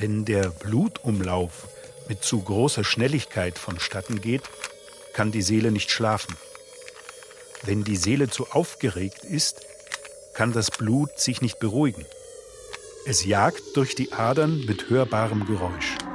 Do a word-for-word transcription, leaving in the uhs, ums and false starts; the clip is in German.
Wenn der Blutumlauf mit zu großer Schnelligkeit vonstatten geht, kann die Seele nicht schlafen. Wenn die Seele zu aufgeregt ist, kann das Blut sich nicht beruhigen. Es jagt durch die Adern mit hörbarem Geräusch.